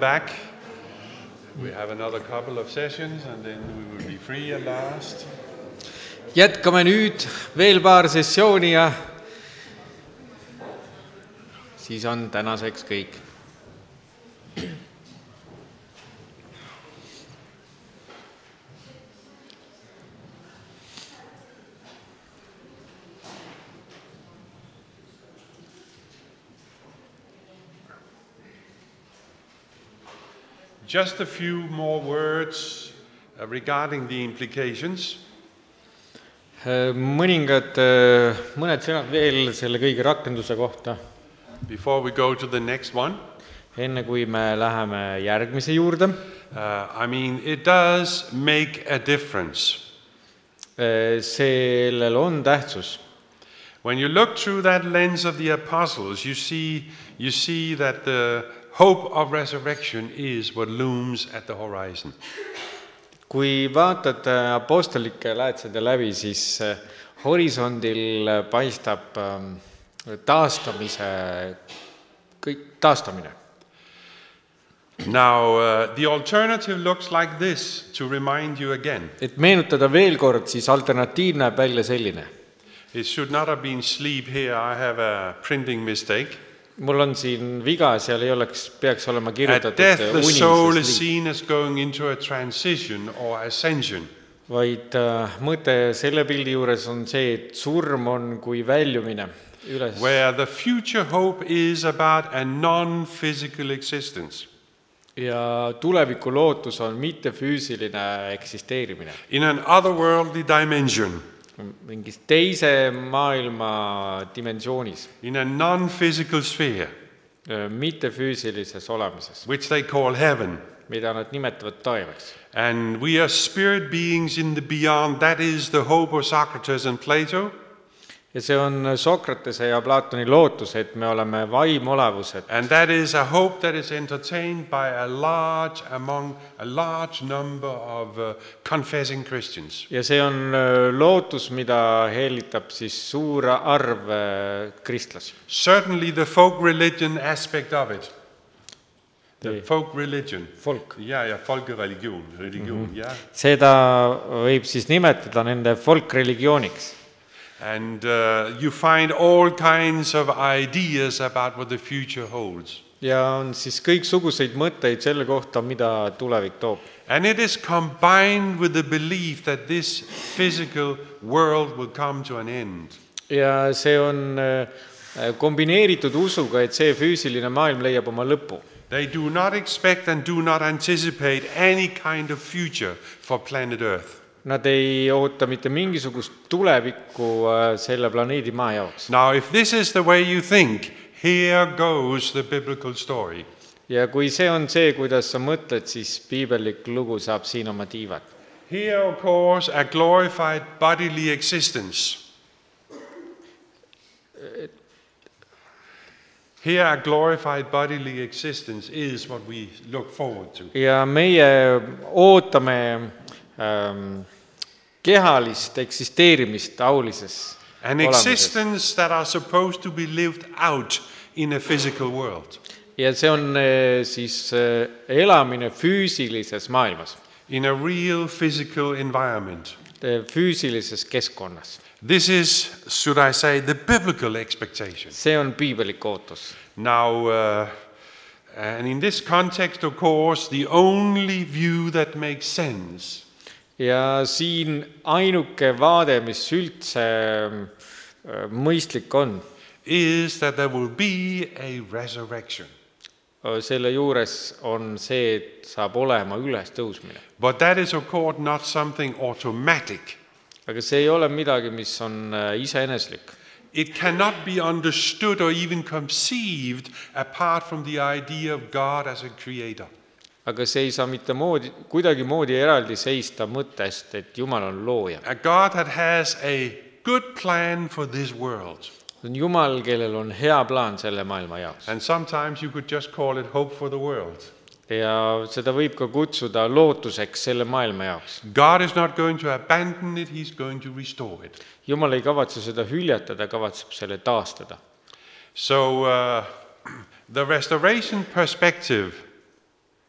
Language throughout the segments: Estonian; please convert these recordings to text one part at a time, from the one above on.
back. We have another couple of sessions and then we will be free at last. Jätkame nüüd veel paar sessiooni ja siis on tänaseks kõik. Just a few more words regarding the implications. Mõned sõnad veel selle kõige rakenduse kohta. Before we go to the next one. Enne kui me läheme järgmise juurde. It does make a difference. Sellel on tähtsus. When you look through that lens of the apostles, you see that the hope of resurrection is what looms at the horizon. Kui vaatad apostolike läätsede läbi, siis horisondil paistab taastamine. Now, the alternative looks like this to remind you again. Et meenutada veel kord, siis alternatiiv näeb välja selline. It should not have been sleep here. I have a printing mistake. Mul on siin viga, seal ei peaks olema kirjutatud At death, the soul is unises seen as going into a transition or ascension. vaid mõte selle pildi juures on see, et surm on kui väljumine üles. Where the future hope is about a non-physical existence. Ja tuleviku lootus on mittefüüsiline eksisteerimine. In an otherworldly dimension. Mingis teise maailma dimensioonis. In a non-physical sphere. Mittefüüsilises olemises. Which they call heaven. Mida nad nimetavad taevaks. And we are spirit beings in the beyond. That is the hope of Socrates and Plato. Ja see on Sokratese ja Platoni lootus, et me oleme vaimolevused. And that is a hope that is entertained by a large number of confessing Christians. Ja see on lootus, mida hellitab siis suur arv kristlasi. Certainly the folk religion aspect of it. The folk religion. Folk. Ja, folkereligion. Ja. Seda võib siis nimetada nende folkreligiooniks. And you find all kinds of ideas about what the future holds. Ja on siis kõiksuguseid mõtteid selle kohta, mida tulevik toob. And it is combined with the belief that this physical world will come to an end. Ja see on kombineeritud usuga, et see füüsiline maailm leiab oma lõpu. They do not expect and do not anticipate any kind of future for planet Earth. Nad ei oota mitte mingisugust tulevikku selle planeedi maa jaoks. Now, if this is the way you think, here goes the biblical story. Ja kui see on see, kuidas sa mõtled, siis piibellik lugu saab siin oma tiivad. Here, of course, a glorified bodily existence. Here, a glorified bodily existence is what we look forward to. Ja meie ootame kehalist eksisteerimist aulises An existence that are supposed to be lived out in a physical world. Ja see on siis elamine füüsilises maailmas. In a real physical environment. Füüsilises keskkonnas. This is, should I say, the biblical expectation. See on piibelik ootus. Now, and in this context, of course, the only view that makes sense. Ja siin ainuke vaade, mis üldse mõistlik on, is that there will be a resurrection. Selle juures on see, et saab olema üles tõusmine. But that is, of course, not something automatic. Aga see ei ole midagi, mis on iseeneslik. It cannot be understood or even conceived apart from the idea of God as a creator. Aga see ei saa mitte kuidagi moodi eraldi seista mõttest, et Jumal on looja. A God that has a good plan for this world. See on Jumal, kellel on hea plaan selle maailma jaoks. And sometimes you could just call it hope for the world. Ja seda võib ka kutsuda lootuseks selle maailma jaoks. God is not going to abandon it, he's going to restore it. Jumal ei kavatse seda hüljatada, kavatseb selle taastada. So the restoration perspective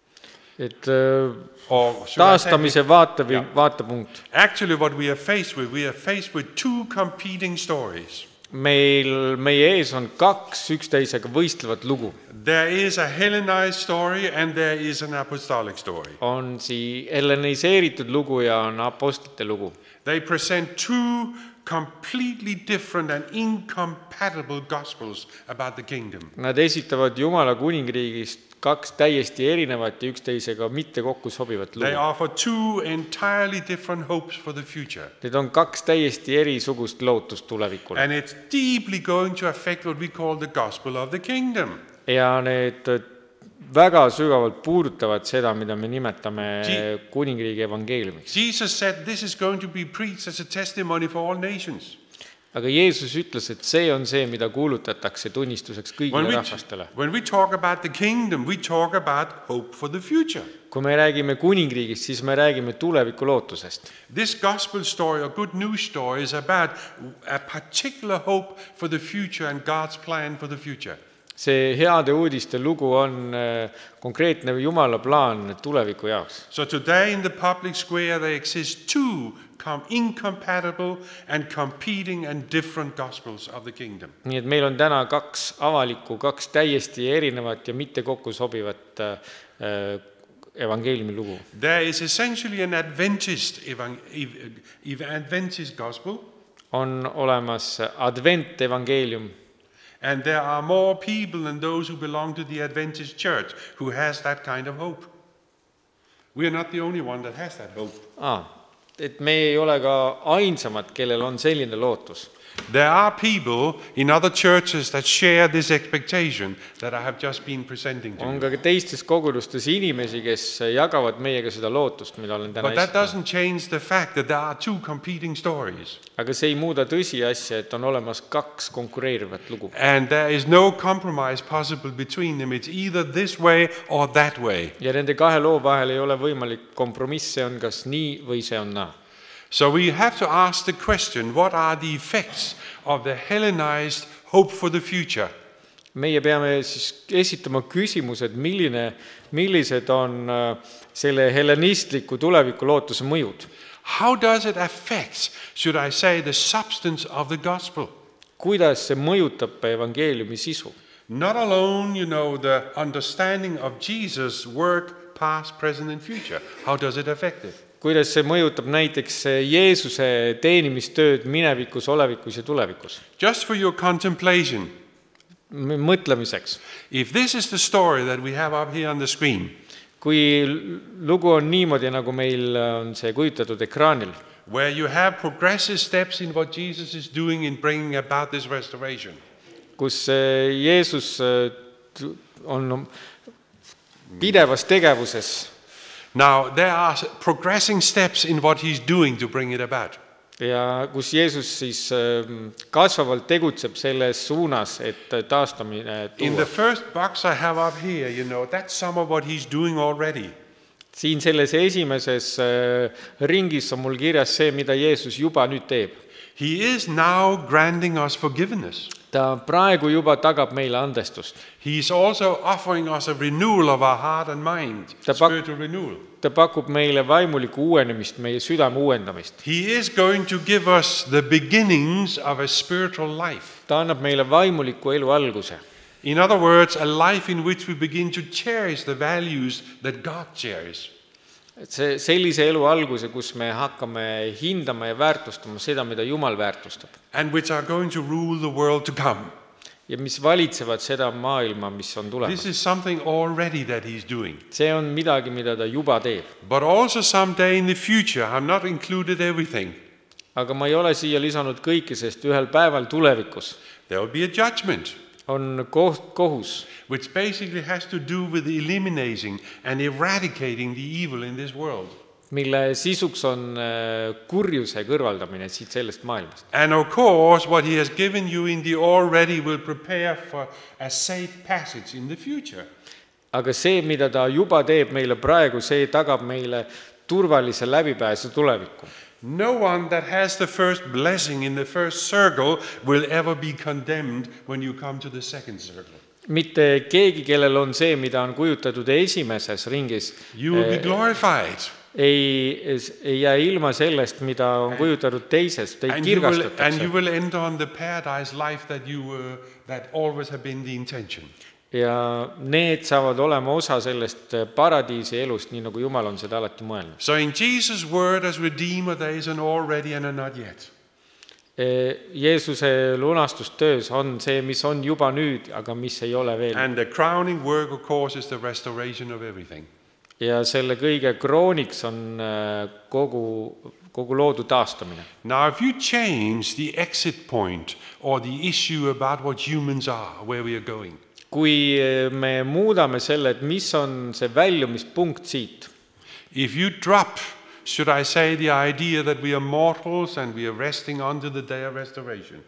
et Or should I say, taastamise vaatepunkt. actually what we are faced with two competing stories. Meie ees on kaks üksteisega võistlevat lugu. There is a Hellenized story and there is an apostolic story. On helleniseeritud lugu ja on apostlite lugu. They present two completely different and incompatible gospels about the kingdom. Nad esitavad Jumala kuningriigist kaks täiesti erinevat ja üksteisega mitte kokku sobivat They lugu. offer two entirely different hopes for the future. Need on kaks täiesti erisugust lootust tulevikule. And it's deeply going to affect what we call the gospel of the kingdom. Ja need väga sügavalt puudutavad seda, mida me nimetame kuningriigi evangeeliumiks. Jesus said this is going to be preached as a testimony for all nations. Aga Jeesus ütles, et see on see, mida kuulutatakse tunnistuseks kõigile rahvastele. When we talk about the kingdom, we talk about hope for the future. Kui me räägime kuningriigist, siis me räägime tuleviku lootusest. This gospel story or good news story is about a particular hope for the future and God's plan for the future. See heade uudiste lugu on konkreetne Jumala plaan tuleviku jaoks. So today in the public square there exist two incompatible and competing and different gospels of the kingdom. Nii et meil on täna kaks avalikku, kaks täiesti erinevat ja mitte kokku sobivat evangeeliumi lugu. There is essentially an Adventist gospel. On olemas advent evangeelium. And there are more people than those who belong to the Adventist church who has that kind of hope. We are not the only one that has that hope. Et me ei ole ka ainsamad, kellel on selline lootus. There are people in other churches that share this expectation that I have just been presenting to On you. ka teistes kogudustes inimesi, kes jagavad meiega seda lootust, mida olen täna But that esitanud. doesn't change the fact that there are two competing stories. Aga see ei muuda tõsiasja, et on olemas kaks konkureerivat lugu. And there is no compromise possible between them. It's either this way or that way. Ja nende kahe loo vahel ei ole võimalik kompromiss, see on kas nii või see on naa. So we have to ask the question, what are the effects of the Hellenized hope for the future? Meie peame siis esitama küsimused, millised on selle hellenistliku tuleviku lootuse mõjud. How does it affect, should I say, the substance of the gospel? Kuidas see mõjutab evangeeliumi sisu? Not alone, the understanding of Jesus' work, past, present, and future. How does it affect it? Kuidas see mõjutab näiteks Jeesuse teenimistööd minevikus, olevikus ja tulevikus? Just for your contemplation, Mõtlemiseks. if this is the story that we have up here on the screen, Kui lugu on niimoodi, nagu meil on see kujutatud ekraanil, where you have progressive steps in what Jesus is doing in bringing about this restoration, kus Jeesus on pidevas tegevuses now there are progressing steps in what he's doing to bring it about. ja kus Jeesus siis kasvavalt tegutseb selles suunas, et taastamine In the tuua. first box I have up here, that's some of what he's doing already. Siin selles esimeses ringis on mul kirjas see, mida Jeesus juba nüüd teeb. He is now granting us forgiveness. Ta praegu juba tagab meile andestust. He is also offering us a renewal of our heart and mind, spiritual renewal. Ta pakub meile vaimulikku uuenemist, meie südame uuendamist. He is going to give us the beginnings of a spiritual life. Ta annab meile vaimuliku elu alguse. In other words, a life in which we begin to cherish the values that God cherishes. Et see sellise elu alguse, kus me hakkame hindama ja väärtustama seda, mida Jumal väärtustab. And which are going to rule the world to come. Ja mis valitsevad seda maailma, mis on This tulemas. is something already that he's doing. See on midagi, mida ta juba teeb. But also someday in the future, I've not included everything. Aga ma ei ole siia lisanud kõike, sest ühel päeval tulevikus There will be a judgment, on kohus, which basically has to do with eliminating and eradicating the evil in this world. mille sisuks on kurjuse kõrvaldamine siit sellest maailmast. And of course, what he has given you in the already will prepare for a safe passage in the future. Aga see, mida ta juba teeb meile praegu, see tagab meile turvalise läbipääsu tulevikku. No one that has the first blessing in the first circle will ever be condemned when you come to the second circle. mitte keegi, kellel on see, mida on kujutatud esimeses ringis, You will be glorified. ei jää ilma sellest, mida on kujutatud teises, teid And kirgastatakse. you will enter on the paradise life that always have been the intention. Ja need saavad olema osa sellest paradiisi elust, nii nagu Jumal on seda alati mõelnud. So in Jesus' word as Redeemer, there is an already and a not yet. Jeesuse lunastustöös on see, mis on juba nüüd, aga mis ei ole veel. And the crowning work, of course, is the restoration of everything. Ja selle kõige krooniks on kogu loodu taastamine. Now, if you change the exit point or the issue about what humans are, where we are going, Kui me muudame selle, et mis on see väljumispunkt siit, if you drop, should I say, the idea that we are mortals and we are resting unto the day of restoration,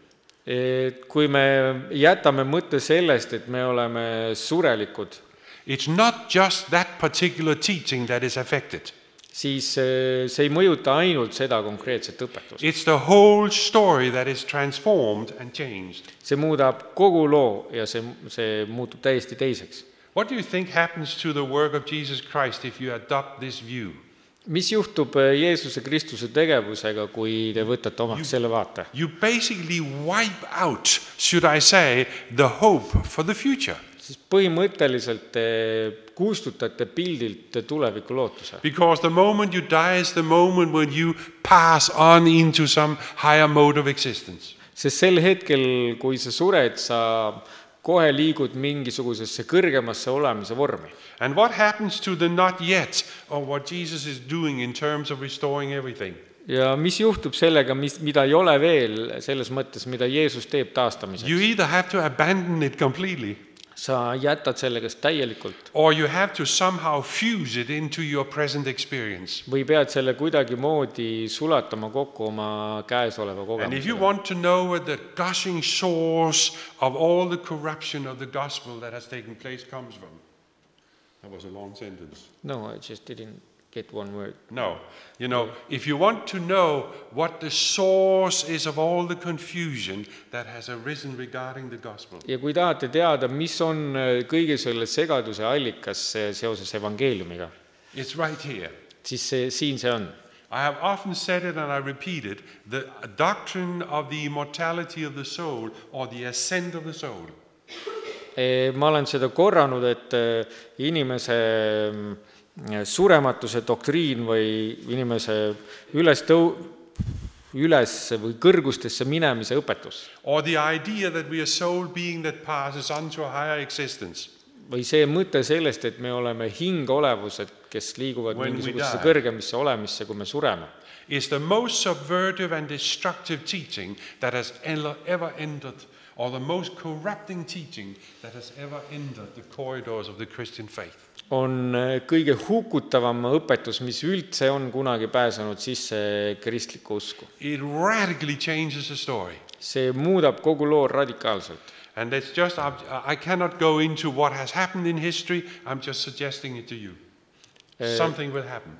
et kui me jätame mõtte sellest, et me oleme surelikud, it's not just that particular teaching that is affected. siis see ei mõjuta ainult seda konkreetset õpetust. It's the whole story that is transformed and changed. See muudab kogu loo ja see muutub täiesti teiseks. What do you think happens to the work of Jesus Christ if you adopt this view? Mis juhtub Jeesuse Kristuse tegevusega, kui te võtate omaks selle vaate? You basically wipe out, should I say, the hope for the future. Siis põhimõtteliselt te kustutate pildilt tuleviku lootuse. Because the moment you die is the moment when you pass on into some higher mode of existence. Sest sel hetkel, kui sa sured, sa kohe liigud mingisugusesse kõrgemasse olemise vormi. And what happens to the not yet of what Jesus is doing in terms of restoring everything? Ja mis juhtub sellega, mida ei ole veel selles mõttes, mida Jeesus teeb taastamiseks? You either have to abandon it completely, Sa jätad sellega täielikult or you have to somehow fuse it into your present experience. või pead selle kuidagi moodi sulatama kokku oma käesoleva And if you kogemusega. want to know where the gushing source of all the corruption of the gospel that has taken place comes from. That was a long sentence. No, I just didn't get one word. No. You know, if you want to know what the source is of all the confusion that has arisen regarding the gospel, Ja kui tahate teada, mis on kõige selle segaduse allikas seoses evangeeliumiga, it's right here. siis siin see on. I have often said it and I repeat it, the doctrine of the immortality of the soul or the ascent of the soul. Ma olen seda korranud, et inimese surematuse doktriin või inimese üles või kõrgustesse minemise õpetus. Or the idea that we are soul being that passes on to a higher existence. Või see mõte sellest, et me oleme hingolevused, kes liiguvad When we mingisugusesse die. kõrgemisse olemisse, kui me sureme. Is the most subvertive and destructive teaching that has ever entered, or the most corrupting teaching that has ever entered the corridors of the Christian faith. On kõige hukutavam õpetus, mis üldse on kunagi pääsenud sisse kristlikku usku. It radically changes the story. See muudab kogu loo radikaalselt. And it's just, I cannot go into what has happened in history, I'm just suggesting it to you. Something will happen.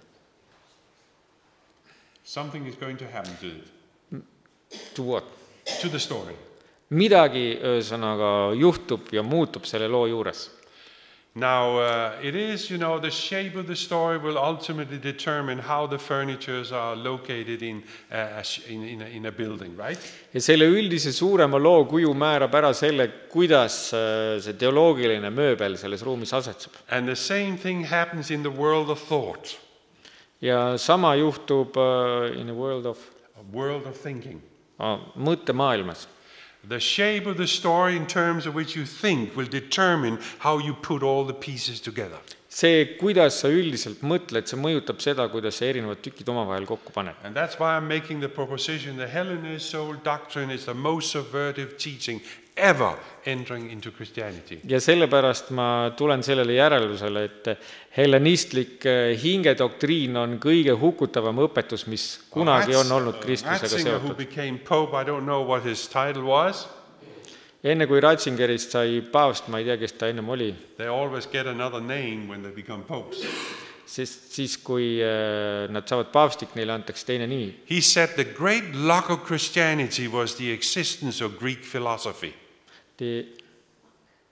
Something is going to happen to it. To what? To the story. Midagi ühesõnaga juhtub ja muutub selle loo juures. Now, it is, you know, the shape of the story will ultimately determine how the furnitures are located in a building, right? Ja selle üldise suurema loo kuju määrab ära selle, kuidas see teoloogiline mööbel selles ruumis asetseb. And the same thing happens in the world of thought, Ja sama juhtub in a world of a world of thinking. mõttemaailmas. The shape of the story in terms of which you think will determine how you put all the pieces together. See, kuidas sa üldiselt mõtled, see mõjutab seda, kuidas sa erinevad tükid omavahel kokku paned. And that's why I'm making the proposition the Hellenist soul doctrine is the most subvertive teaching ever entering into Christianity. Ja sellepärast ma tulen sellele järeldusele, et hellenistlik hingedoktriin on kõige hukutavam õpetus, mis kunagi on olnud Kristusega Ratzinger, who seotud. became Pope, I don't know what his title was. Enne kui Ratzingerist sai paavst, ma ei tea, kes ta ennem oli, They always get another name when they become popes. sest siis, kui nad saavad paavstik, neile antakse teine nimi. He said the great lock of Christianity was the existence of Greek philosophy.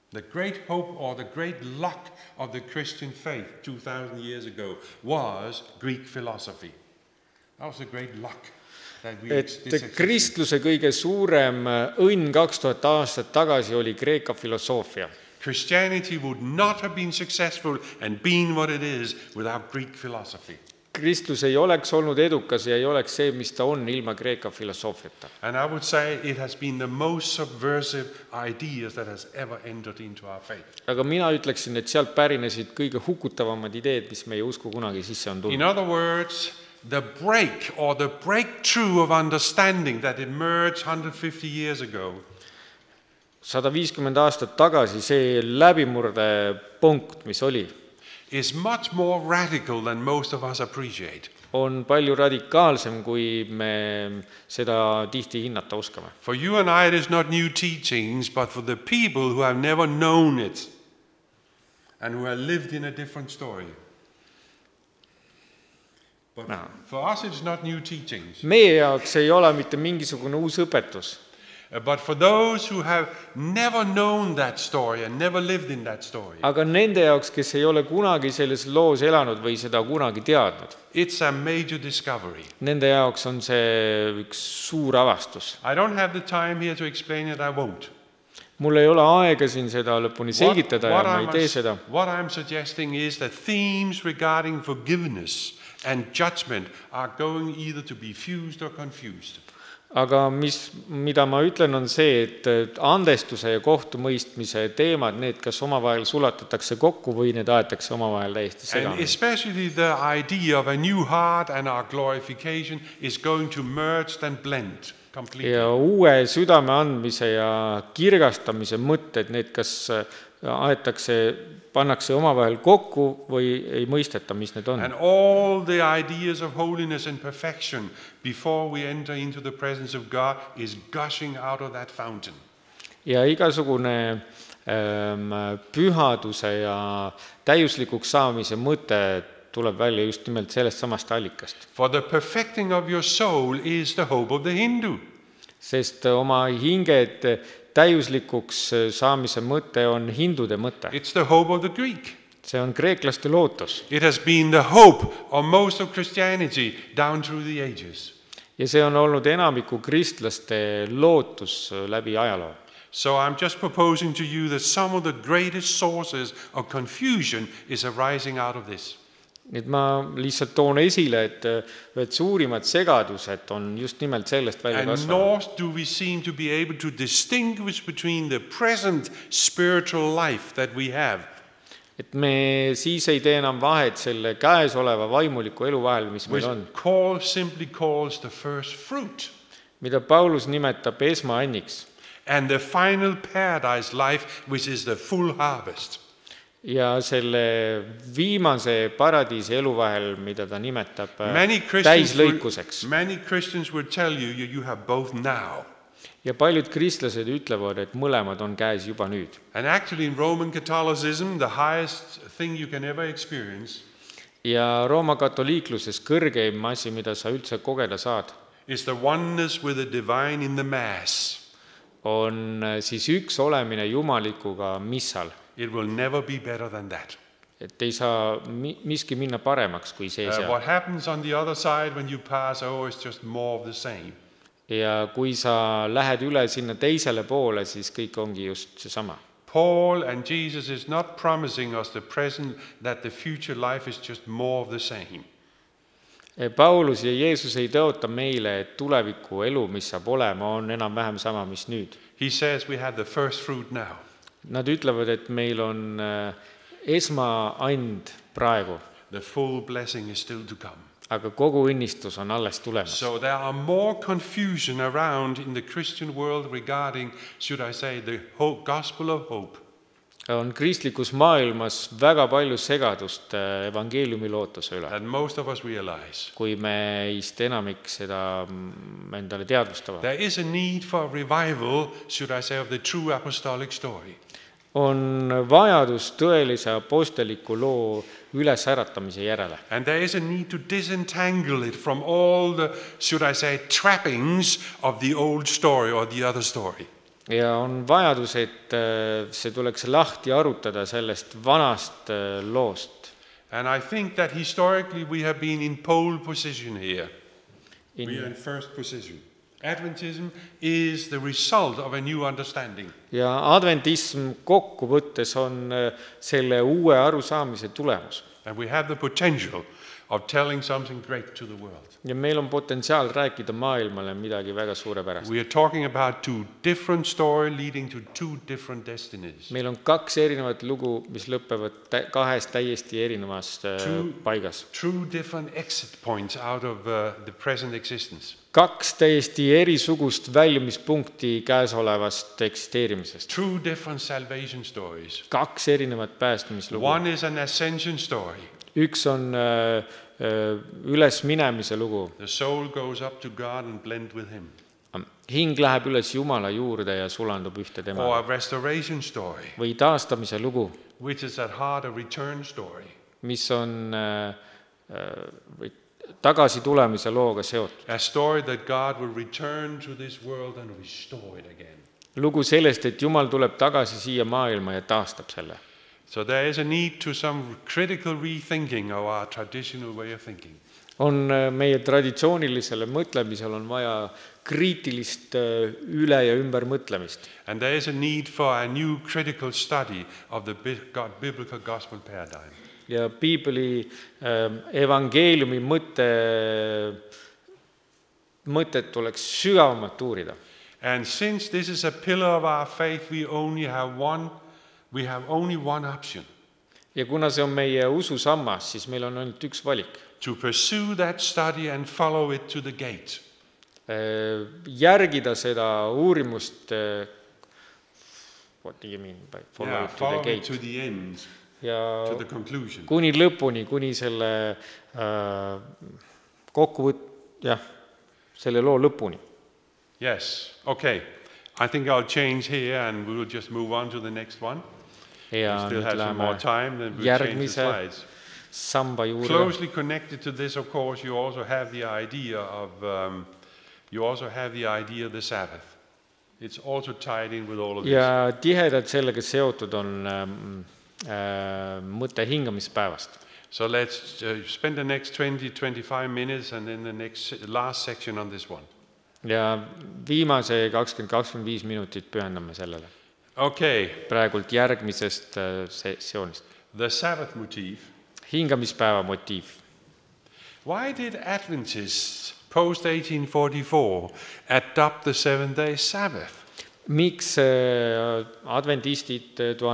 The great hope or the great luck of the Christian faith 2000 years ago was Greek philosophy. That was the great luck that we et kristluse kõige suurem õnn 2000 aastat tagasi oli Kreeka filosoofia. Christianity would not have been successful and been what it is without Greek philosophy. Kristlus ei oleks olnud edukas ja ei oleks see, mis ta on ilma Kreeka filosoofiata. And I would say it has been the most subversive ideas that has ever entered into our faith. Aga mina ütleksin, et sealt pärinesid kõige hukutavamad ideed, mis meie usku kunagi sisse on In tulnud. other words, the break or the breakthrough of understanding that emerged 150 years ago 150 aastat tagasi see läbimurdepunkt, mis oli, is much more radical than most of us appreciate. on palju radikaalsem, kui me seda tihti hinnata oskame. For you and I, it is not new teachings, but for the people who have never known it and who have lived in a different story. But No. for us, it's not new teachings. Meie jaoks ei ole mitte mingisugune uus õpetus, But for those who have never known that story and never lived in that story, aga nende jaoks, kes ei ole kunagi selles loos elanud või seda kunagi teadnud, it's a major discovery. nende jaoks on see üks suur avastus. I don't have the time here to explain it, I won't. Mul ei ole aega siin seda lõpuni selgitada ja ma ei tee seda. What I'm suggesting is that themes regarding forgiveness and judgment are going either to be fused or confused. Aga mida ma ütlen, on see, et andestuse ja kohtumõistmise teemad, need kas omavahel sulatatakse kokku või need aetakse omavahel täiesti And segane. especially the idea of a new heart and our glorification is going to merge and blend completely. Ja uue südame andmise ja kirgastamise mõtted, need kas pannakse omavahel kokku või ei mõisteta, mis need on. And all the ideas of holiness and perfection before we enter into the presence of God is gushing out of that fountain. Ja igasugune pühaduse ja täiuslikuks saamise mõte tuleb välja just nimelt sellest samast allikast. For the perfecting of your soul is the hope of the Hindu. Sest oma hinged täiuslikuks saamise mõte on hindude mõte. It's the hope of the Greek. See on kreeklaste lootus. It has been the hope of most of Christianity down through the ages. Ja see on olnud enamiku kristlaste lootus läbi ajaloo. So I'm just proposing to you that some of the greatest sources of confusion is arising out of this. Nüüd ma lihtsalt toon esile, et suurimad segadused on just nimelt sellest välja And kasvanud. nor do we seem to be able to distinguish between the present spiritual life that we have Et me siis ei tee enam vahet selle käesoleva vaimuliku elu vahel, mis meil which on, simply calls the first fruit, mida Paulus nimetab esmaanniks, and the final paradise life, which is the full harvest. ja selle viimase paradiisi elu vahel, mida ta nimetab Many täislõikuseks. Christians will tell you you have both now. Ja paljud kristlased ütlevad, et mõlemad on käes juba nüüd. And actually in Roman Catholicism, the highest thing you can ever experience Ja Rooma katoliikluses kõrgeim asi, mida sa üldse kogeda saad, is the oneness with the divine in the Mass. on siis üks olemine jumalikuga missal. It will never be better than that. Et ei saa miski minna paremaks kui see seal. What happens on the other side when you pass is just more of the same. Ja kui sa lähed üle sinna teisele poole, siis kõik ongi just seesama. Paul and Jesus is not promising us the present that the future life is just more of the same. Paulus ja Jeesus ei tõota meile, et tuleviku elu, mis saab olema, on enam-vähem sama, mis nüüd. He says we have the first fruit now. Nad ütlevad, et meil on esmaand praegu, The full blessing is still to come. aga kogu õnnistus on alles tulemas. So there are more confusion around in the Christian world regarding, should I say, the gospel of hope. On kristlikus maailmas väga palju segadust evangeeliumi lootuse üle, That most of us realize. kui meist enamik seda endale teadvustavad. There is a need for revival, should I say, of the true apostolic story. On vajadus tõelise aposteliku loo ülesäratamise järele. And there is a need to disentangle it from all the, should I say, trappings of the old story or the other story. ja on vajadus, et see tuleks lahti arutada sellest vanast loost. And I think that historically we have been in pole position here. We are in first position. Adventism is the result of a new understanding. Ja adventism kokku võttes on selle uue arusaamise tulemus. And we have the potential of telling something great to the world. Ja meil on potentsiaal rääkida maailmale midagi väga suurepärast. We are talking about two different stories leading to two different destinies. Meil on 2 erinevat lugu, mis lõpevad 2 täiesti erinevast paigas. Two different exit points out of the present existence. 2 täiesti erisugust väljumispunkti käesolevast eksisteerimisest. Two different salvation stories. 2 erinevat päästmislugu. One is an ascension story. Üks on ülesminemise lugu. The soul goes up to God and blend with him. Hing läheb üles Jumala juurde ja sulandub ühte Or temaga. a restoration story, Või taastamise lugu, which is at heart a return story. mis on või tagasi tulemise looga seotud. A story that God will return to this world and restore it again. Lugu sellest, et Jumal tuleb tagasi siia maailma ja taastab selle. So there is a need to some critical rethinking of our traditional way of thinking. On meie traditsioonilisele mõtlemisel on vaja kriitilist üle- ja ümbermõtlemist. And there is a need for a new critical study of the biblical gospel paradigm. Ja piibli evangeeliumi mõtet tuleks sügavamalt uurida. And since this is a pillar of our faith, we have only one option. Ja kuna see on meie ususammas, siis meil on ainult üks valik. To pursue that study and follow it to the gate. Järgida seda uurimust, what do you mean by follow it to the follow it gate? to the end, Ja to the conclusion. kuni lõpuni, kuni selle selle loo lõpuni. Yes, okay. I think I'll change here and we will just move on to the next one. Ja We still nüüd have some more läheme time, then we'll change the järgmise slides. samba juurde. Closely connected to this, of course, you also have the idea of the Sabbath. It's also tied in with all of this. Ja tihedalt sellega seotud on mõte hingamispäevast. So let's spend the next 20-25 minutes and then the last section on this one. Ja viimase 20-25 minutit pühendame sellele. Okay, Praegult järgmisest sessioonist. the Sabbath motif. Hingamispäeva motiiv. Why did Adventists post-1844 adopt the 7-day Sabbath? Miks adventistid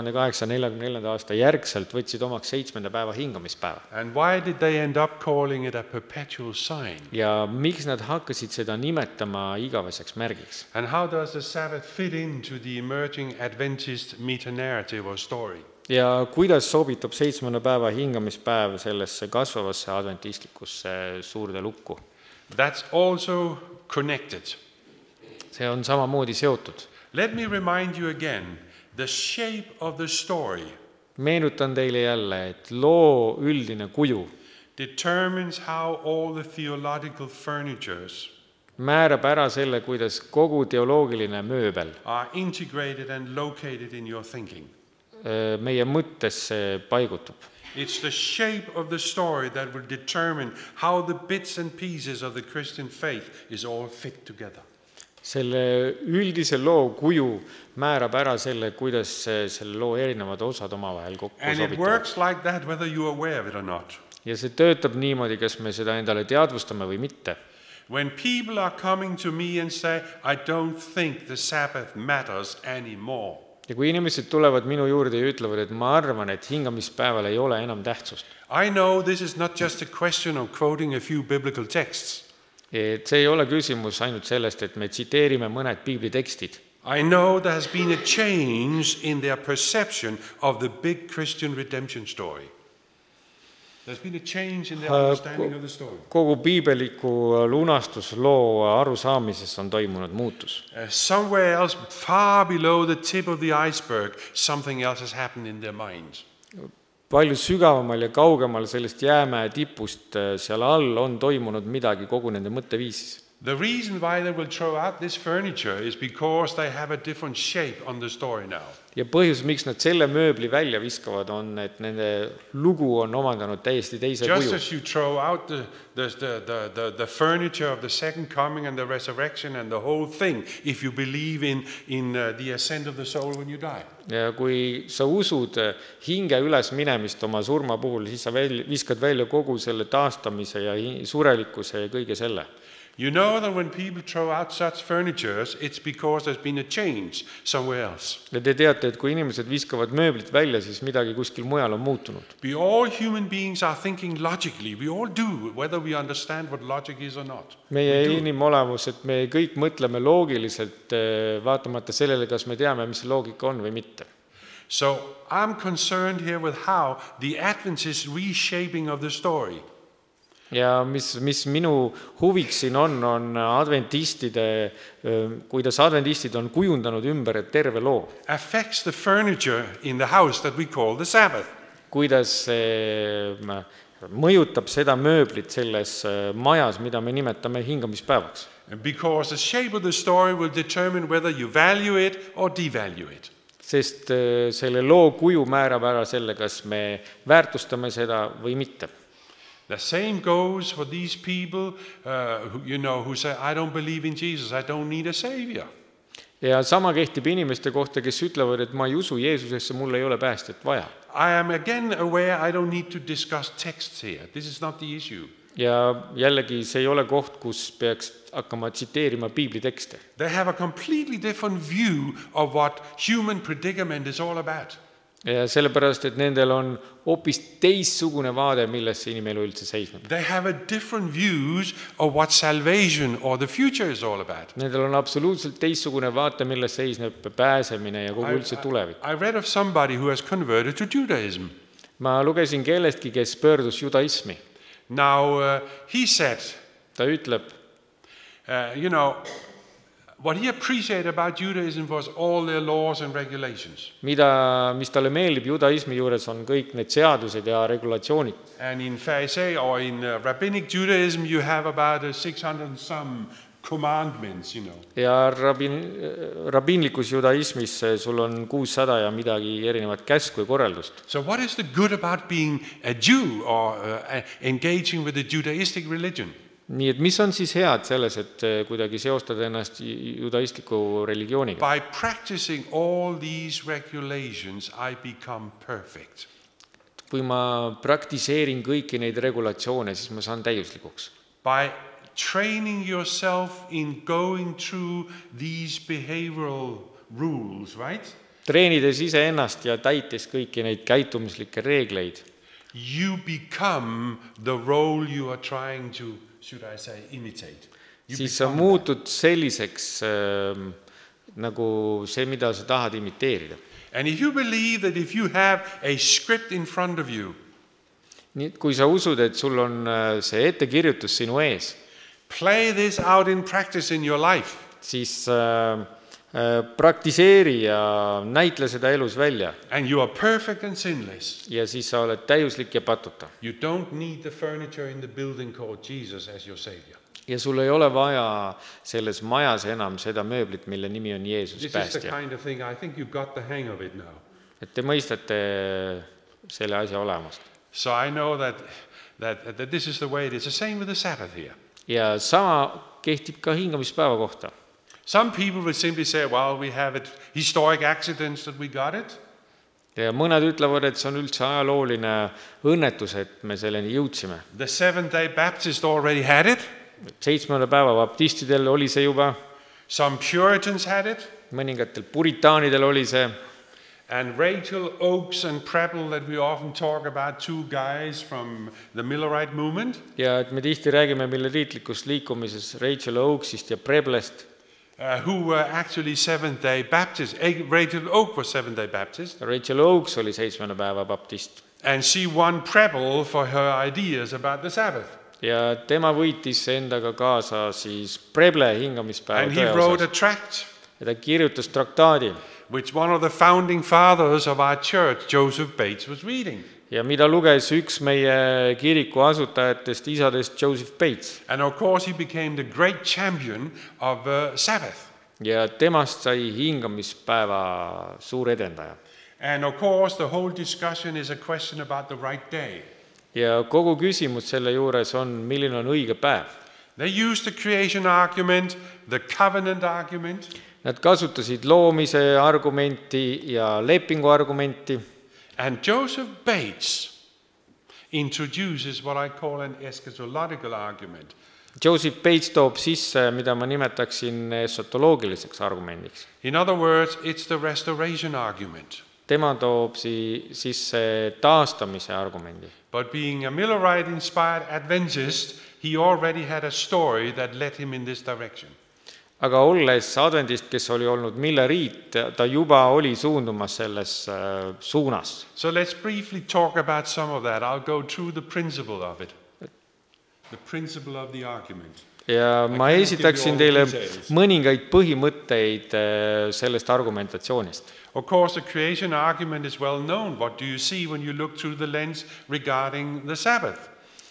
1844. aasta järgselt võtsid omaks 7. päeva hingamispäeva? And why did they end up calling it a perpetual sign? Ja miks nad hakkasid seda nimetama igaveseks märgiks? And how does the Sabbath fit into the emerging Adventist meta-narrative or story? Ja kuidas sobitub 7. päeva hingamispäev sellesse kasvavasse adventistlikusse suurde lukku? That's also connected. See on samamoodi seotud. Let me remind you again, the shape of the story Meenutan teile jälle, et loo üldine kuju determines how all the theological furnitures määrab ära selle, kuidas kogu teoloogiline mööbel are integrated and located in your thinking. meie mõttesse paigutub. It's the shape of the story that will determine how the bits and pieces of the Christian faith is all fit together. Selle üldise loo kuju määrab ära selle, kuidas selle loo erinevad osad omavahel kokku And it sobituvad. works like that whether you're aware of it or not. Ja see töötab niimoodi, kas me seda endale teadvustame või mitte. When people are coming to me and say, I don't think the Sabbath matters anymore, Ja kui inimesed tulevad minu juurde ja ütlevad, et ma arvan, et hingamispäeval ei ole enam tähtsust. I know this is not just a question of quoting a few biblical texts. Et see ei ole küsimus ainult sellest, et me tsiteerime mõned piiblitekstid. I know there has been a change in their perception of the big Christian redemption story. There's been a change in their understanding of the story. Kogu piibeliku lunastusloo arusaamises on toimunud muutus. Somewhere else, far below the tip of the iceberg, something else has happened in their minds. Palju sügavamal ja kaugemal sellest jäämäe tipust seal all on toimunud midagi kogu nende mõtteviisis. The reason why they will throw out this furniture is because they have a different shape on the story now. Ja põhjus, miks nad selle mööbli välja viskavad, on, et nende lugu on omandanud täiesti teise Just kuju. as you throw out the furniture of the second coming and the resurrection and the whole thing, if you believe in the ascent of the soul when you die. Ja kui sa usud hinge üles minemist oma surma puhul, siis sa viskad välja kogu selle taastamise ja surelikkuse ja kõige selle. You know that when people throw out such furnitures, it's because there's been a change somewhere else. Ja te teate, et kui inimesed viskavad mööblit välja, siis midagi kuskil mujal on muutunud. We all human beings are thinking logically. We all do, whether we understand what logic is or not. Meie inimolemus, et me kõik mõtleme loogiliselt, vaatamata sellele, kas me teame, mis see loogika on või mitte. So I'm concerned here with how the Advent is reshaping of the story. Ja mis minu huviks siin on adventistide, kuidas adventistid on kujundanud ümber terve loo. Affects the furniture in the house that we call the Sabbath. Kuidas see mõjutab seda mööblit selles majas, mida me nimetame hingamispäevaks. Because the shape of the story will determine whether you value it or devalue it. Sest selle loo kuju määrab ära selle, kas me väärtustame seda või mitte. The same goes for these people who say, I don't believe in Jesus, I don't need a savior. Ja sama kehtib inimeste kohta, kes ütlevad, et ma ei usu Jeesusesse, mul ei ole päästjat vaja. I am again aware I don't need to discuss texts here. This is not the issue. Ja jällegi see ei ole koht, kus peaks hakkama tsiteerima piiblitekste. They have a completely different view of what human predicament is all about. Ja sellepärast, et nendel on hoopis teissugune vaade, milles see inimelu üldse seisneb. They have a different views of what salvation or the future is all about. Nendel on absoluutselt teissugune vaate, milles seisneb pääsemine ja kogu üldse tulevik. I read of somebody who has converted to Judaism. Ma lugesin kellestki, kes pöördus judaismi. Now, he said, Ta ütleb, what he appreciated about Judaism was all their laws and regulations. Mis talle meeldib judaismi juures on kõik need seadused ja regulatsioonid. And in Pharisee or in rabbinic Judaism, you have about 600 and some commandments, Ja rabinlikus judaismis sul on 600 ja midagi erinevat käsku ja korraldust. So what is the good about being a Jew or engaging with the Judaistic religion? Nii et mis on siis head selles, et kuidagi seostada ennast judaistliku religiooniga? By practicing all these regulations, I become perfect. Kui ma praktiseerin kõiki neid regulatsioone, siis ma saan täiuslikuks. By training yourself in going through these behavioral rules, right? Treenides iseennast ja täites kõiki neid käitumislikke reegleid. You become the role you are trying to, should I say, imitate. Siis sa muutud selliseks nagu see, mida sa tahad imiteerida. And if you believe that if you have a script in front of you, Nii, kui sa usud, et sul on see ettekirjutus sinu ees, play this out in practice in your life. Siis praktiseeri ja näitle seda elus välja. And you are perfect and sinless. Ja siis sa oled täiuslik ja patuta. You don't need the furniture in the building called Jesus as your savior. Ja sul ei ole vaja selles majas enam seda mööblit, mille nimi on Jeesus This is the päästja. kind of thing, I think you've got the hang of it now. Et te mõistate selle asja olemust. So I know that this is the way it is. The same with the Sabbath here. Ja sama kehtib ka hingamispäeva kohta. Some people will simply say, well, we have it historic accidents that we got it. Ja mõned ütlevad, et see on üldse ajalooline õnnetus, et me selleni jõudsime. The Seventh-day Baptist already had it. 7. päeva baptistidel oli see juba. Some Puritans had it. Mõningatel puritaanidel oli see. And Rachel Oakes and Preble that we often talk about, two guys from the Millerite movement. Ja et me tihti räägime milleriitlikust liikumises Rachel Oakesist ja Preblest. Who were actually Seventh-day Baptists. Rachel Oak was Seventh-day Baptist. Rachel Oakes oli 7. päeva baptist. And she won Preble for her ideas about the Sabbath. Ja tema võitis endaga kaasa siis Preble hingamispäeva And he wrote a tõe osas. tract, Ja ta kirjutas traktaadi, which one of the founding fathers of our church, Joseph Bates, was reading. ja mida luges üks meie kiriku asutajatest, isadest Joseph Bates. And of course he became the great champion of Sabbath. Ja temast sai hingamispäeva suur edendaja. And of course the whole discussion is a question about the right day. Ja kogu küsimus selle juures on, milline on õige päev. They used the creation argument, the covenant argument. Nad kasutasid loomise argumenti ja lepingu argumenti. And Joseph Bates introduces what I call an eschatological argument. Joseph Bates toob sisse, mida ma nimetaksin esotoloogiliseks argumendiks. In other words, it's the restoration argument. Tema toob sisse taastamise argumendi. But being a Millerite-inspired Adventist, he already had a story that led him in this direction. Aga olles adventist, kes oli olnud milleriit, ta juba oli suundumas selles suunas. So let's briefly talk about some of that. I'll go through the principle of it. The principle of the argument. Ja ma esitaksin teile mõningaid põhimõtteid sellest argumentatsioonist. Of course, the creation argument is well known. What do you see when you look through the lens regarding the Sabbath?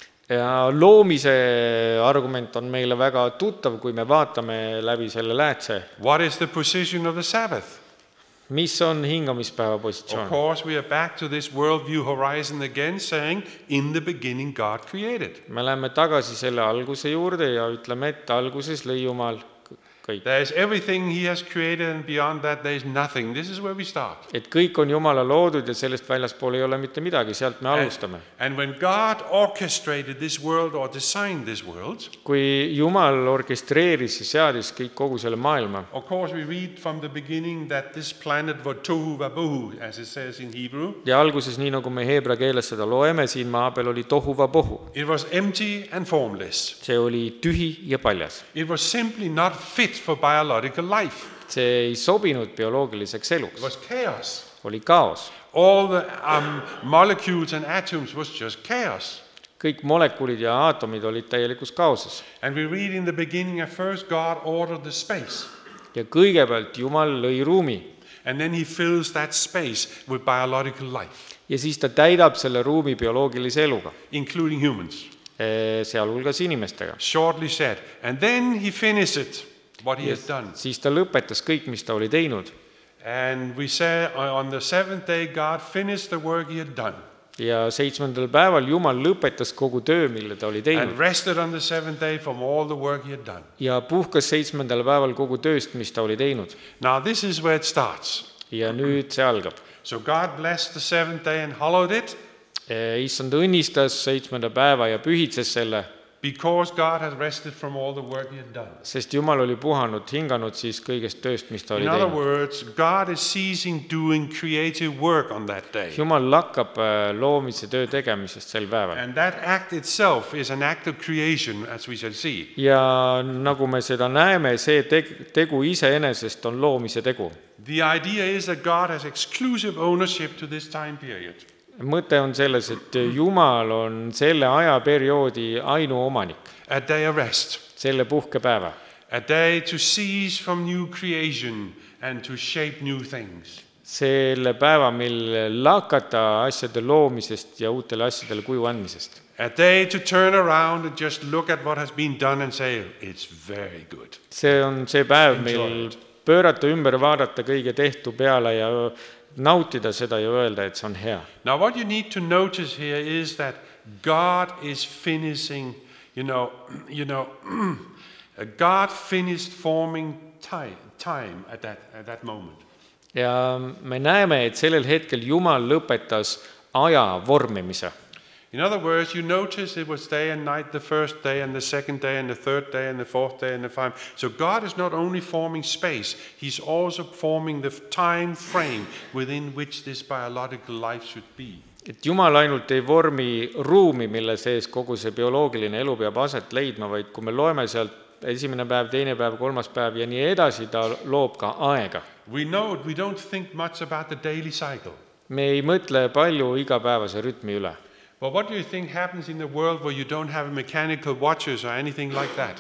Ja loomise argument on meile väga tuttav, kui me vaatame läbi selle läätse. What is the position of the Sabbath? Mis on hingamispäeva positsioon? Of course, we are back to this worldview horizon again, saying, in the beginning God created. Me läheme tagasi selle alguse juurde ja ütleme, et alguses lõi Jumal kõik. There is everything he has created and beyond that there is nothing. This is where we start. Et kõik on Jumala loodud ja sellest väljaspool ei ole mitte midagi, sealt me alustame. And when God orchestrated this world or designed this world, kui Jumal orkestreeris ja seadis kõik kogu selle maailma, of course we read from the beginning that this planet was tohu vabohu, as it says in Hebrew. Ja alguses, nii nagu me heebra keeles seda loeme, siin maa peal oli tohu vabohu. It was empty and formless. See oli tühi ja paljas. It was simply not fit for biological life. See ei sobinud bioloogiliseks It eluks. was chaos. Oli kaos. All the molecules and atoms was just chaos. Kõik molekulid ja aatomid olid täielikus kaoses. And we read in the beginning at first God ordered the space. Ja kõigepealt Jumal lõi ruumi. And then he fills that space with biological life. Ja siis ta täidab selle ruumi bioloogilise eluga, including humans. sealhulgas inimestega. Shortly said. And then he finished it, what he has done. Siis ta lõpetas kõik, mis ta oli teinud. And we say on the seventh day God finished the work he had done. Ja 7. päeval Jumal lõpetas kogu töö, mille ta oli And teinud. rested on the seventh day from all the work he had done. Ja puhkas 7. päeval kogu tööst, mis ta oli teinud. Now this is where it starts. Ja nüüd see algab. So God blessed the seventh day and hallowed it. Issand õnnistas 7. päeva ja pühitses selle, Because God has rested from all the work he had done. sest Jumal oli puhanud, hinganud siis kõigest tööst, mis ta oli In other teinud. words, God is ceasing doing creative work on that day. Jumal lakkab loomise töö tegemisest sel päeval. And that act itself is an act of creation, as we shall see. Ja nagu me seda näeme, see tegu iseenesest on loomise tegu. The idea is that God has exclusive ownership to this time period. Mõte on selles, et Jumal on selle ajaperioodi ainuomanik, A day of rest. selle puhkepäeva. A day to cease from new creation and to shape new things. Selle päeva, mil lakata asjade loomisest ja uutele asjadele kuju andmisest. A day to turn around and just look at what has been done and say, it's very good. See on see päev, mil Enjoy it. pöörata ümber, vaadata kõige tehtu peale ja nautida seda ja öelda, et see on hea. Now what you need to notice here is that God is finishing, God finished forming time at that moment. Ja me näeme, et sellel hetkel Jumal lõpetas aja vormimise. In other words, you notice it was day and night, the first day and the second day and the third day and the fourth day and the fifth. So God is not only forming space, he's also forming the time frame within which this biological life should be. Et Jumal ainult ei vormi ruumi, mille sees kogu see bioloogiline elu peab aset leidma, vaid kui me loeme sealt 1. päev, 2. päev, 3. päev ja nii edasi, ta loob ka aega. We know we don't think much about the daily cycle. Me ei mõtle palju igapäevase rütmi üle. But what do you think happens in the world where you don't have mechanical watches or anything like that?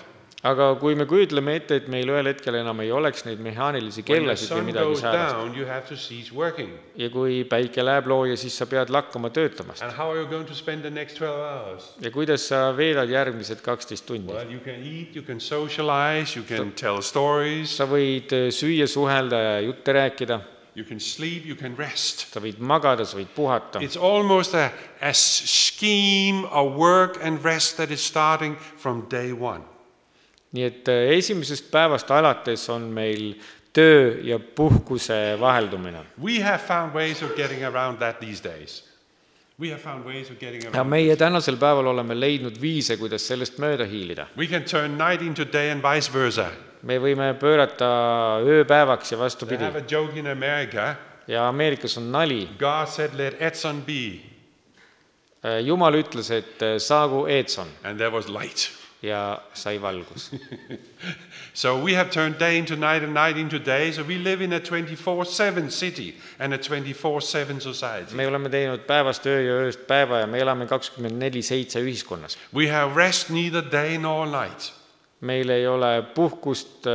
aga kui me kujutleme ette, et meil ühel hetkel enam ei oleks neid mehaanilisi When the kellasid või sun midagi goes säärast. down, you have to cease working. Ja kui päike läheb looja, siis sa pead lakkama töötamast. And how are you going to spend the next 12 hours? Ja kuidas sa veedad järgmised 12 tundi? Well, you can eat, you can socialize, you can tell stories, Sa võid süüa, suhelda ja jutte rääkida. you can sleep, you can rest. Sa võid magada, sa võid puhata. It's almost a scheme of work and rest that is starting from day one. Nii et esimesest päevast alates on meil töö ja puhkuse vaheldumine. We have found ways of getting around that these days. We have found ways of getting Ja around. meie tänasel päeval oleme leidnud viise, kuidas sellest mööda hiilida. We can turn night into day and vice versa. Me võime pöörata ööpäevaks ja They vastupidi. have a joke in America. Ja Ameerikas on nali. God said, let Edson be, Jumal ütles, et saagu Edson and there was light. ja sai valgus. So we have turned day into night and night into day, so we live in a 24/7 city and a 24/7 society. Me oleme teinud päevast öö ja ööst päeva ja me elame 24/7 ühiskonnas. We have rest neither day nor night. Meil ei ole puhkust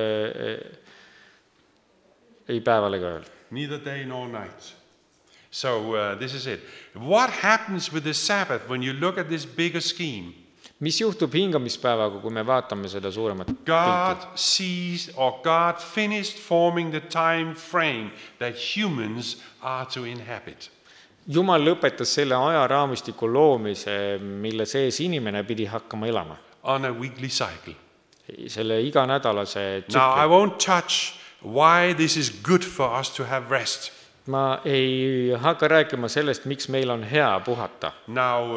ei päeval ega ööl. Neither day nor night. So this is it. What happens with the Sabbath when you look at this bigger scheme? Mis juhtub hingamispäevaga, kui me vaatame seda suuremat pilti? God sees or God finished forming the time frame that humans are to inhabit. Jumal lõpetas selle ajaraamistiku loomise, mille sees inimene pidi hakkama elama. On a weekly cycle. Selle iganädalase Now I tsükli. won't touch why this is good for us to have rest. Ma ei hakka rääkima sellest, miks meil on hea puhata. Now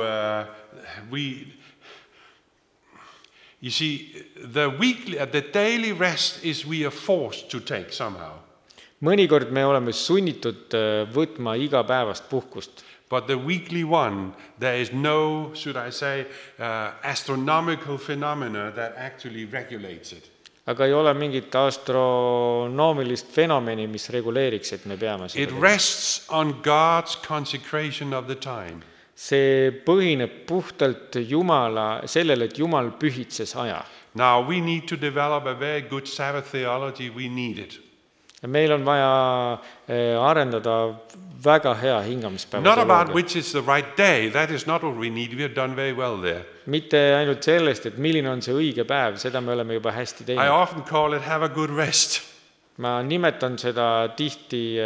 you see, the daily rest is we are forced to take somehow. Mõnikord me oleme sunnitud võtma igapäevast puhkust. But the weekly one, there is no, should I say, astronomical phenomena that actually regulates it. Aga ei ole mingit astronoomilist fenomeni, mis reguleeriks, et me peame It seda. rests on God's consecration of the time. See põhineb puhtalt sellele, et Jumal pühitses aja. Now we need to develop a very good Sabbath theology. We need it. Ja meil on vaja arendada väga hea hingamispäeva Not about teoloogia. which is the right day. That is not what we need. We have done very well there. Mitte ainult sellest, et milline on see õige päev, seda me oleme juba hästi I teinud. often call it have a good rest. Ma nimetan seda tihti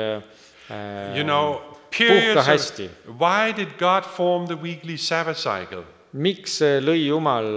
You know, puhka hästi. Why did God form the weekly Sabbath cycle? Miks lõi Jumal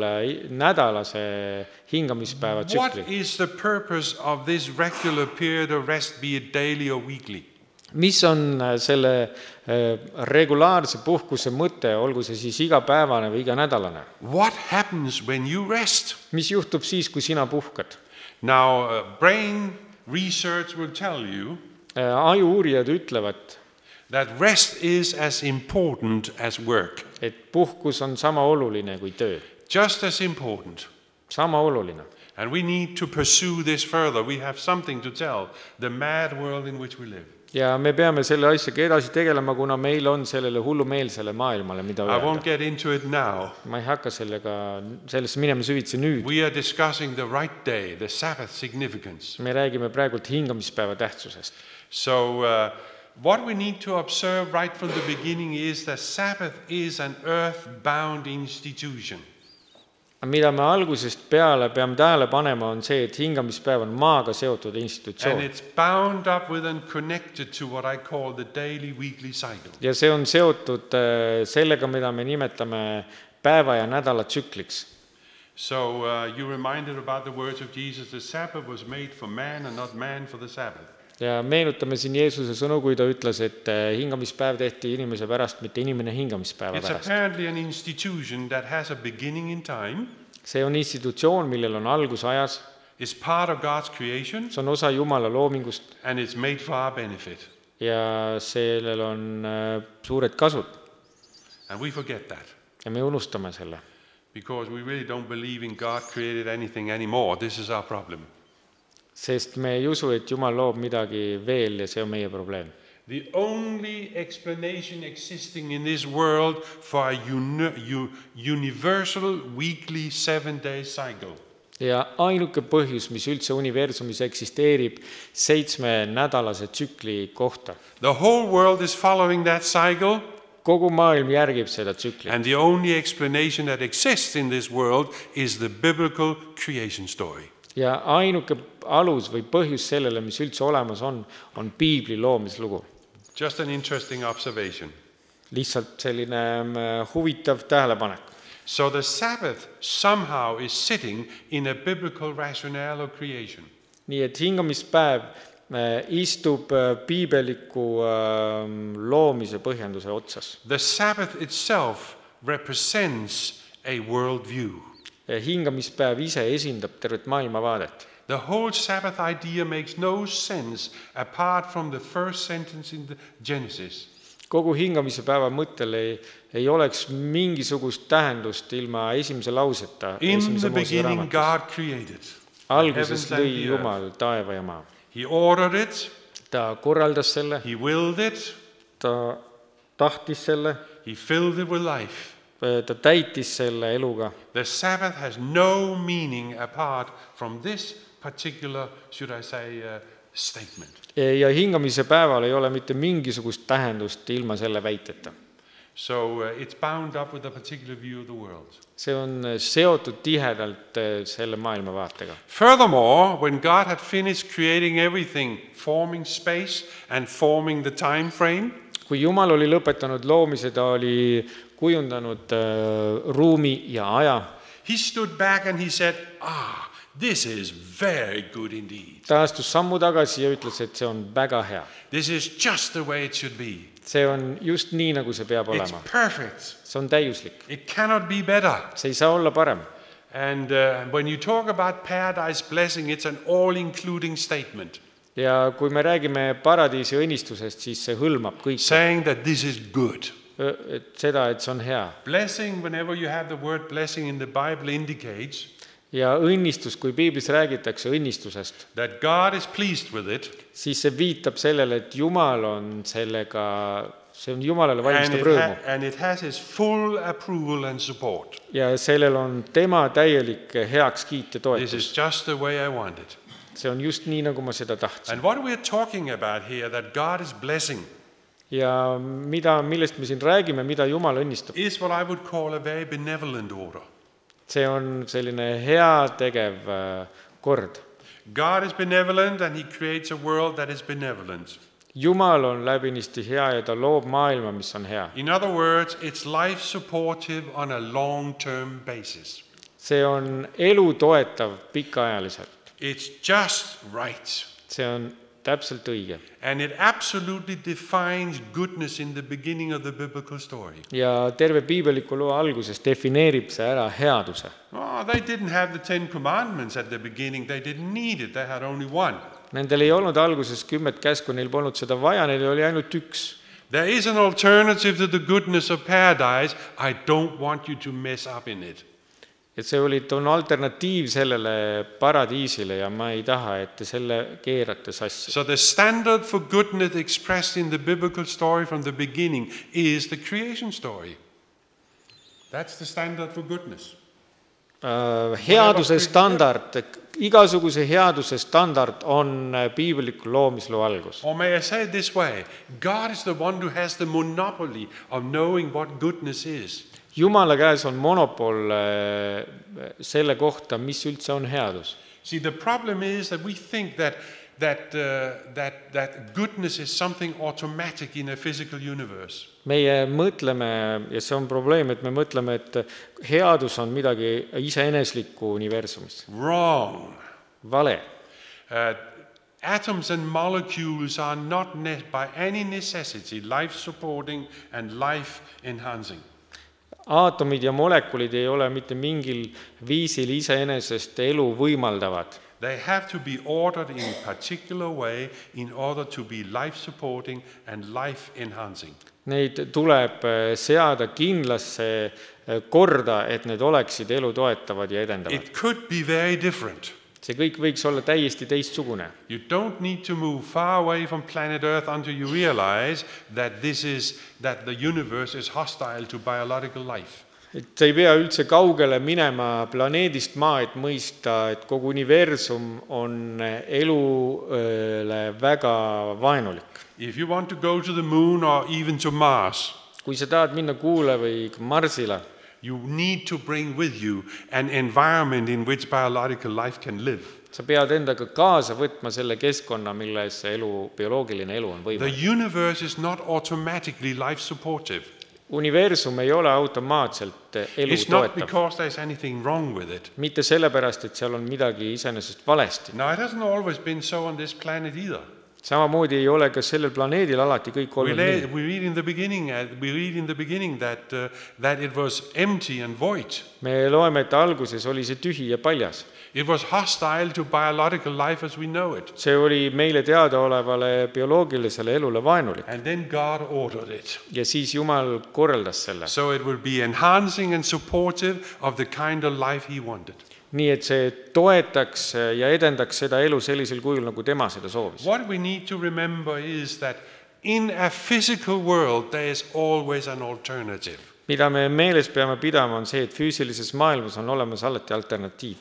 nädalase hingamispäeva What tsükli? is the purpose of this regular period of rest, be it daily or weekly? Mis on selle regulaarse puhkuse mõte, olgu see siis igapäevane või iganädalane? What happens when you rest? Mis juhtub siis, kui sina puhkad? Now, brain research will tell you Ajuuurijad ütlevad, that rest is as important as work. et puhkus on sama oluline kui töö. Just as important. Sama oluline. And we need to pursue this further. We have something to tell the mad world in which we live. Ja me peame selle asjaga edasi tegelema, kuna meil on sellele hullumeelsele maailmale, mida I won't öelda. get into it now. Ma ei hakka sellesse minema süvitsi nüüd. We are discussing the right day, the Sabbath significance. Me räägime praegult hingamispäeva tähtsusest. So what we need to observe right from the beginning is that Sabbath is an earth-bound institution. Mida me algusest peale peame tähele panema, on see, et hingamispäev on maaga seotud And institutsioon. it's bound up with and connected to what I call the daily, weekly cycle. Ja see on seotud sellega, mida me nimetame päeva ja nädala tsükliks. So you reminded about the words of Jesus, the Sabbath was made for man and not man for the Sabbath. Ja meenutame siin Jeesuse sõnu, kui ta ütles, et hingamispäev tehti inimese pärast, mitte inimene hingamispäeva It's pärast. apparently an institution that has a beginning in time, See on institutsioon, millel on algus ajas, is part of God's creation, see on osa Jumala loomingust and it's made for our benefit. ja sellel on suured kasud. And we forget that Ja me unustame selle. because we really don't believe in God created anything anymore. This is our problem. Sest me ei usu, et Jumal loob midagi veel ja see on meie probleem. The only explanation existing in this world for a universal weekly 7-day cycle Ja ainuke põhjus, mis üldse universumis eksisteerib 7-nädalase tsükli kohta. The whole world is following that cycle, Kogu maailm järgib seda tsüklit. and the only explanation that exists in this world is the biblical creation story. Ja ainuke alus või põhjus sellele, mis üldse olemas on piibli loomislugu. Just an interesting observation. Lihtsalt selline huvitav tähelepanek. So the Sabbath somehow is sitting in a biblical rationale of creation. Nii et hingamispäev istub piibeliku loomise põhjenduse otsas. The Sabbath itself represents a worldview. Hingamispäev ise esindab tervet maailmavaadet. The whole Sabbath idea makes no sense apart from the first sentence in the Genesis. Kogu hingamise päeva mõttel ei oleks mingisugust tähendust ilma esimese lauseta. In the beginning God created. Alguses lõi Jumal taeva ja maa. He ordered it, Ta korraldas selle, he willed it, ta tahtis selle, he filled it with life. ta täitis selle eluga. The Sabbath has no meaning apart from this particular, should I say, statement. Ja hingamise päeval ei ole mitte mingisugust tähendust ilma selle väiteta. So it's bound up with a particular view of the world. See on seotud tihedalt selle maailmavaatega. Furthermore, when God had finished creating everything, forming space and forming the time frame, Kui Jumal oli lõpetanud loomise, ta oli kujundanud ruumi ja aja. he stood back and he said, this is very good indeed. Ta astus sammu tagasi ja ütles, et see on väga hea. This is just the way it should be. See on just nii, nagu see peab It's olema. perfect. See on täiuslik. It cannot be better. See ei saa olla parem. And when you talk about paradise blessing, it's an all-including statement, Ja kui me räägime paradiisi õnnistusest, siis see hõlmab kõik. saying that this is good. Et seda, et see on hea. Blessing, whenever you have the word blessing in the Bible, indicates Ja õnnistus, kui piiblis räägitakse õnnistusest, that God is pleased with it, siis see viitab sellele, et Jumal on sellega, see on Jumalale valmistab rõõmu. and it has his full approval and support. Ja sellel on tema täielik heakskiit ja This is toetus. just the way I want it. See on just nii, nagu ma seda tahtsin. And what we're talking about here, that God is blessing, Ja millest me siin räägime, mida Jumal õnnistab, is what I would call a very benevolent order. see on selline hea tegev kord. God is benevolent and he creates a world that is benevolent. Jumal on läbinisti hea ja ta loob maailma, mis on hea. In other words, it's life supportive on a long-term basis. See on elu toetav pikaajaliselt. It's just right. See on täpselt õige. And it absolutely defines goodness in the beginning of the biblical story. Ja terve piibeliku loo alguses defineerib see ära headuse. Oh, they didn't have the 10 commandments at the beginning. They didn't need it. They had only one. Nendel ei olnud alguses 10 käsku, neil polnud seda vaja, neil oli ainult üks. There is an alternative to the goodness of paradise. I don't want you to mess up in it. Et see on alternatiiv sellele paradiisile ja ma ei taha, et te selle keerate sassi. So the standard for goodness expressed in the biblical story from the beginning is the creation story. That's the standard for goodness. Headuse standard, igasuguse headuse standard on piibeliku loomisloo algus. Or may I say it this way? God is the one who has the monopoly of knowing what goodness is. Jumala käes on monopol selle kohta, mis üldse on headus. See, the problem is that we think that goodness is something automatic in a physical universe. Meie mõtleme, ja see on probleem, et me mõtleme, et headus on midagi iseeneslikku universumis. Wrong. Vale. Atoms and molecules are not by any necessity life-supporting and life-enhancing. Aatomid ja molekulid ei ole mitte mingil viisil iseenesest elu võimaldavad. They have to be ordered in a particular way in order to be life-supporting and life-enhancing. Neid tuleb seada kindlasse korda, et need oleksid elu toetavad ja edendavad. It could be very different. See kõik võiks olla täiesti teistsugune. You don't need to move far away from planet Earth until you realize that the universe is hostile to biological life. et sa ei pea üldse kaugele minema planeedist Maa, et mõista, et kogu universum on elule väga vaenulik. If you want to go to the moon or even to Mars, Kui sa tahad minna Kuule või Marsile, you need to bring with you an environment in which biological life can live. sa pead endaga kaasa võtma selle keskkonna, milles bioloogiline elu on The võimalik. universe is not automatically life supportive. Universum ei ole automaatselt elu It's not toetav. because there's anything wrong with it. Mitte sellepärast, et seal on midagi iseenesest valesti. Now, it hasn't always been so on this planet either. Samamoodi ei ole ka sellel planeedil alati kõik olnud nii. We read in the beginning that it was empty and void. Me loeme, et alguses oli see tühi ja paljas. It was hostile to biological life as we know it. See oli meile teadaolevale bioloogilisele elule vaenulik. And then God ordered it. Ja siis Jumal korraldas selle. So it will be enhancing and supportive of the kind of life he wanted. Nii et see toetaks ja edendaks seda elu sellisel kujul, nagu tema seda soovis. What we need to remember is that in a physical world there is always an alternative. Mida me meeles peame pidama on see, et füüsilises maailmas on olemas alati alternatiiv.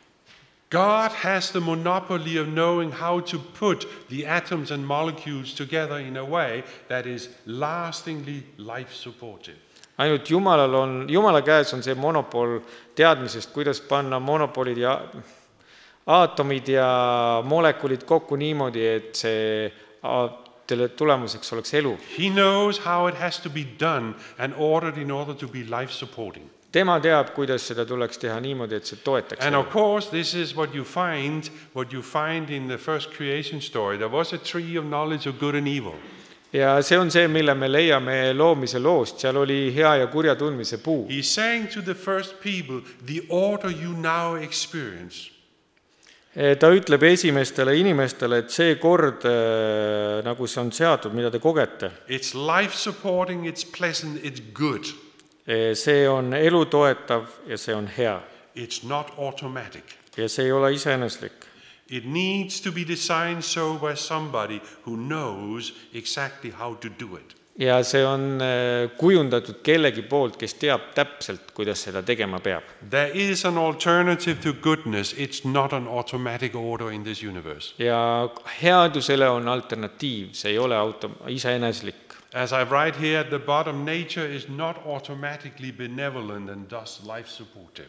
God has the monopoly of knowing how to put the atoms and molecules together in a way that is lastingly life supportive. Ainult Jumala käes on see monopol teadmisest, kuidas panna monopolid ja aatomid ja molekulid kokku niimoodi, et selle tulemuseks oleks elu. He knows how it has to be done and ordered in order to be life supporting. Tema teab, kuidas seda tuleks teha niimoodi, et see toetaks. And of course, this is what you find in the first creation story. There was a tree of knowledge of good and evil. Ja see on see, mille me leiame loomise loost. Seal oli hea ja kurja tundmise puu. He's saying to the first people, the order you now experience. Ta ütleb esimestele inimestele, et see kord, nagu see on seatud, mida te kogete, It's life supporting, it's pleasant, it's good. see on elu toetav ja see on hea. It's not automatic. Ja see ei ole iseeneslik. It needs to be designed so by somebody who knows exactly how to do it. Ja see on kujundatud kellegi poolt, kes teab täpselt, kuidas seda tegema peab. There is an alternative to goodness. It's not an automatic order in this universe. Ja headusele on alternatiiv, see ei ole iseeneslik. As I write here at the bottom, nature is not automatically benevolent and thus life supportive.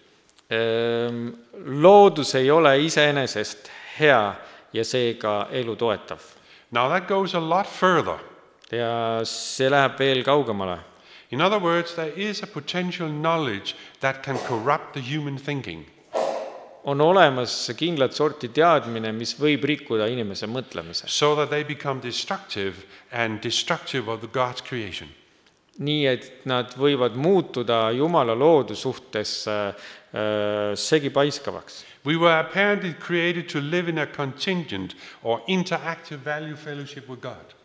Loodus ei ole iseenesest hea ja seega elu toetav. Now that goes a lot further. Ja see läheb veel kaugemale. In other words, there is a potential knowledge that can corrupt the human thinking. On olemas kindlat sorti teadmine, mis võib rikkuda inimese mõtlemise. So that they become destructive of the God's creation. Nii, et nad võivad muutuda Jumala loodu suhtes segipaiskavaks. We were apparently created to live in a contingent or interactive value fellowship with God.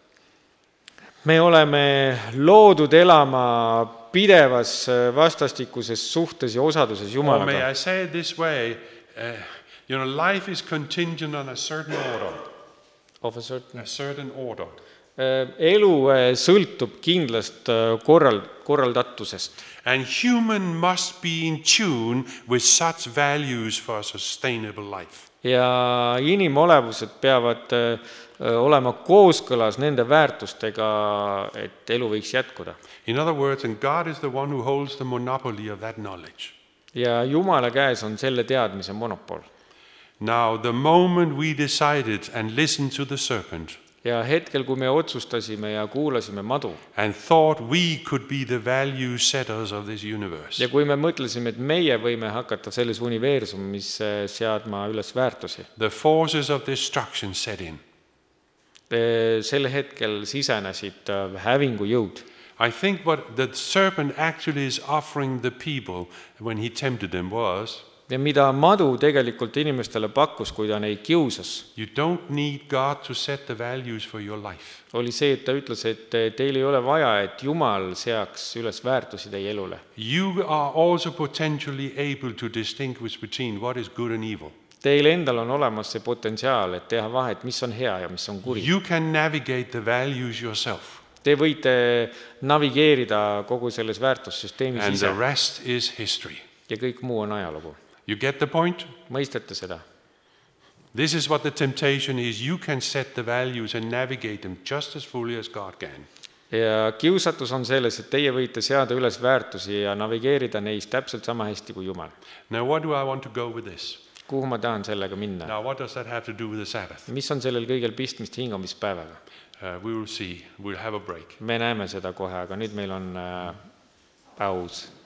Me oleme loodud elama pidevas vastastikuses suhtes ja osaduses Or may Jumalaga. I say it this way, life is contingent on a certain order. A certain order. Elu sõltub kindlast korraldatusest. And human must be in tune with such values for a sustainable life. Ja inimolevused peavad olema kooskõlas nende väärtustega, et elu võiks jätkuda. In other words, and God is the one who holds the monopoly of that knowledge. Ja Jumala käes on selle teadmise monopol. Now, the moment we decided and listened to the serpent Ja hetkel, kui me otsustasime ja kuulasime madu, and thought we could be the value setters of this universe, ja kui me mõtlesime, et meie võime hakata selles universumis seadma üles väärtusi, the forces of destruction set in. sel hetkel sisenesid hävingujõud. I think what the serpent actually is offering the people when he tempted them was, Ja mida madu tegelikult inimestele pakkus, kui ta neid kiusas, you don't need God to set the values for your life. oli see, et ta ütles, et teil ei ole vaja, et Jumal seaks üles väärtusi teie elule. You are also potentially able to distinguish between what is good and evil. Teil endal on olemas see potentsiaal, et teha vahet, mis on hea ja mis on kuri. You can navigate the values yourself. te võite navigeerida kogu selles väärtussüsteemis and ise the rest is history. ja kõik muu on ajalugu. You get the point? Mõistate seda? This is what the temptation is. You can set the values and navigate them just as fully as God can. Ja kiusatus on selles, et teie võite seada üles väärtusi ja navigeerida neis täpselt sama hästi kui Jumal. Now, what do I want to go with this? Kuhu ma tahan sellega minna? Now, what does that have to do with the Sabbath? Mis on sellel kõigel pistmist hingamispäevaga? We will see. We'll have a break. Me näeme seda kohe, aga nüüd meil on paus.